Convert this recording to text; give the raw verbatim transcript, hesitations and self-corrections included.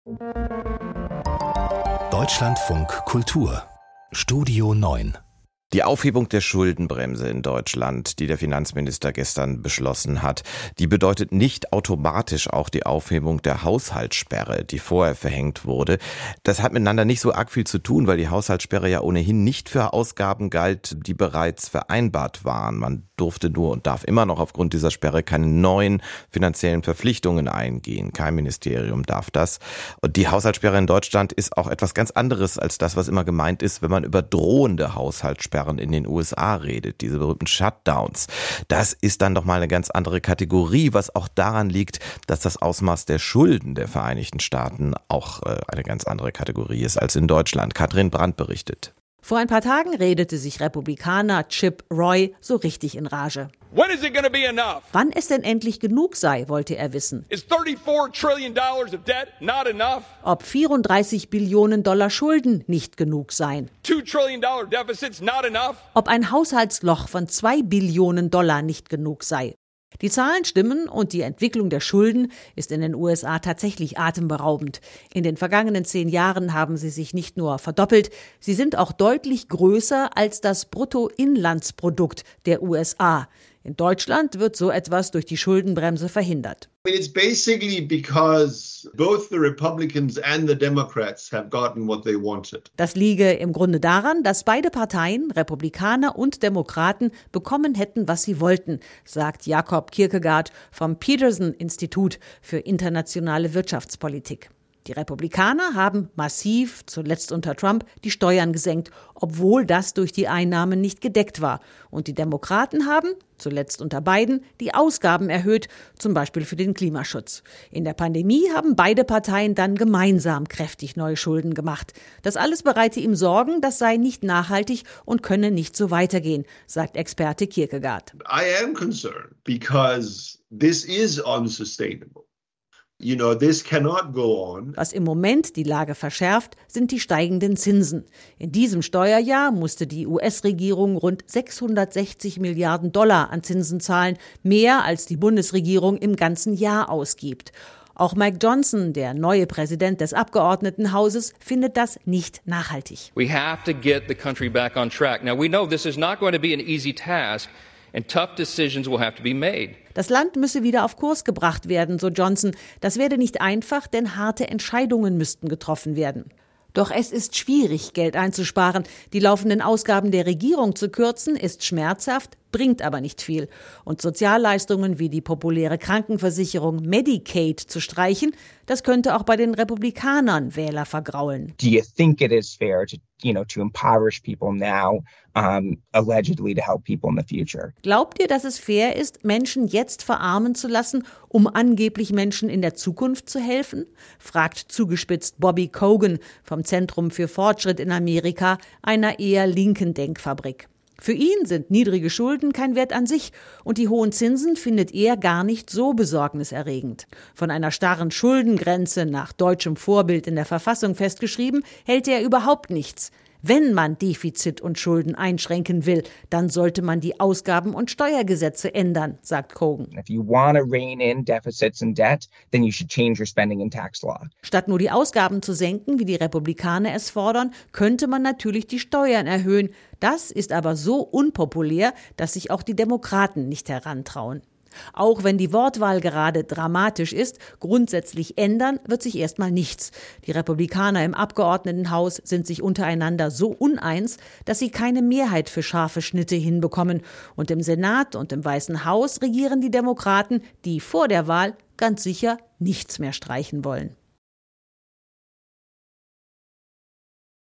Deutschlandfunk Kultur Studio neun. Die Aufhebung der Schuldenbremse in Deutschland, die der Finanzminister gestern beschlossen hat, die bedeutet nicht automatisch auch die Aufhebung der Haushaltssperre, die vorher verhängt wurde. Das hat miteinander nicht so arg viel zu tun, weil die Haushaltssperre ja ohnehin nicht für Ausgaben galt, die bereits vereinbart waren. Man durfte nur und darf immer noch aufgrund dieser Sperre keine neuen finanziellen Verpflichtungen eingehen. Kein Ministerium darf das. Und die Haushaltssperre in Deutschland ist auch etwas ganz anderes als das, was immer gemeint ist, wenn man über drohende Haushaltssperren in den U S A redet, diese berühmten Shutdowns. Das ist dann doch mal eine ganz andere Kategorie, was auch daran liegt, dass das Ausmaß der Schulden der Vereinigten Staaten auch äh, eine ganz andere Kategorie ist als in Deutschland. Katrin Brandt berichtet. Vor ein paar Tagen redete sich Republikaner Chip Roy so richtig in Rage. When is it going to be enough? Wann es denn endlich genug sei, wollte er wissen. Is thirty-four trillion dollars of debt not enough? Ob vierunddreißig Billionen Dollar Schulden nicht genug seien. two trillion dollars deficits not enough? Ob ein Haushaltsloch von zwei Billionen Dollar nicht genug sei. Die Zahlen stimmen und die Entwicklung der Schulden ist in den U S A tatsächlich atemberaubend. In den vergangenen zehn Jahren haben sie sich nicht nur verdoppelt, sie sind auch deutlich größer als das Bruttoinlandsprodukt der U S A. In Deutschland wird so etwas durch die Schuldenbremse verhindert. I mean, it's basically because both the Republicans and the Democrats have gotten what they wanted. Das liege im Grunde daran, dass beide Parteien, Republikaner und Demokraten, bekommen hätten, was sie wollten, sagt Jakob Kierkegaard vom Peterson-Institut für internationale Wirtschaftspolitik. Die Republikaner haben massiv, zuletzt unter Trump, die Steuern gesenkt, obwohl das durch die Einnahmen nicht gedeckt war. Und die Demokraten haben, zuletzt unter Biden, die Ausgaben erhöht, zum Beispiel für den Klimaschutz. In der Pandemie haben beide Parteien dann gemeinsam kräftig neue Schulden gemacht. Das alles bereite ihm Sorgen, das sei nicht nachhaltig und könne nicht so weitergehen, sagt Experte Kierkegaard. I am concerned because this is unsustainable. You know, this cannot go on. Was im Moment die Lage verschärft, sind die steigenden Zinsen. In diesem Steuerjahr musste die U S-Regierung rund sechshundertsechzig Milliarden Dollar an Zinsen zahlen, mehr als die Bundesregierung im ganzen Jahr ausgibt. Auch Mike Johnson, der neue Präsident des Abgeordnetenhauses, findet das nicht nachhaltig. We have to get the country back on track. Now we know this is not going to be an easy task. And tough decisions will have to be made. Das Land müsse wieder auf Kurs gebracht werden, so Johnson. Das werde nicht einfach, denn harte Entscheidungen müssten getroffen werden. Doch es ist schwierig, Geld einzusparen. Die laufenden Ausgaben der Regierung zu kürzen, ist schmerzhaft, bringt aber nicht viel. Und Sozialleistungen wie die populäre Krankenversicherung Medicaid zu streichen, das könnte auch bei den Republikanern Wähler vergraulen. Do you think it is fair to, you know, to impoverish people now, um, allegedly to help people in the future? Glaubt ihr, dass es fair ist, Menschen jetzt verarmen zu lassen, um angeblich Menschen in der Zukunft zu helfen? Fragt zugespitzt Bobby Kogan vom Zentrum für Fortschritt in Amerika, einer eher linken Denkfabrik. Für ihn sind niedrige Schulden kein Wert an sich und die hohen Zinsen findet er gar nicht so besorgniserregend. Von einer starren Schuldengrenze nach deutschem Vorbild in der Verfassung festgeschrieben, hält er überhaupt nichts. Wenn man Defizit und Schulden einschränken will, dann sollte man die Ausgaben- und Steuergesetze ändern, sagt Kogan. If you want to rein in deficits and debt, then you should change your spending and tax law. Statt nur die Ausgaben zu senken, wie die Republikaner es fordern, könnte man natürlich die Steuern erhöhen. Das ist aber so unpopulär, dass sich auch die Demokraten nicht herantrauen. Auch wenn die Wortwahl gerade dramatisch ist, grundsätzlich ändern wird sich erstmal nichts. Die Republikaner im Abgeordnetenhaus sind sich untereinander so uneins, dass sie keine Mehrheit für scharfe Schnitte hinbekommen. Und im Senat und im Weißen Haus regieren die Demokraten, die vor der Wahl ganz sicher nichts mehr streichen wollen.